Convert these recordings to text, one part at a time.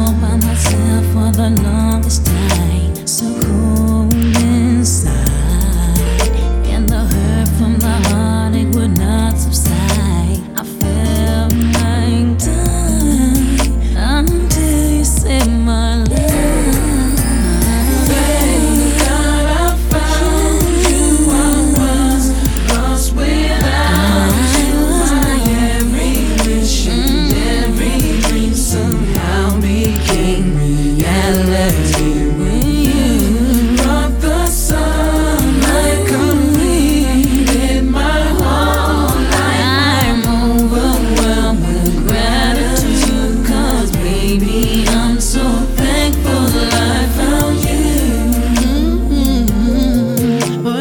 all by myself for the longest time. So cold inside, and the hurt from the heartache would not subside. I felt like dying until you saved my life. Thank God I found you. I was lost without you. My every wish and every dream somehow became reality. When you brought the sunlight, completed my whole life. I'm overwhelmed with gratitude, 'cause baby, I'm so thankful that I found you. Oh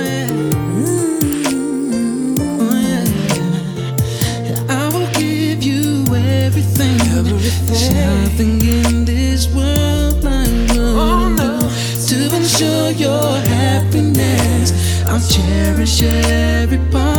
yeah, oh yeah. I will give you everything. There's nothing in this world I won't do to ensure your happiness. I'll cherish every part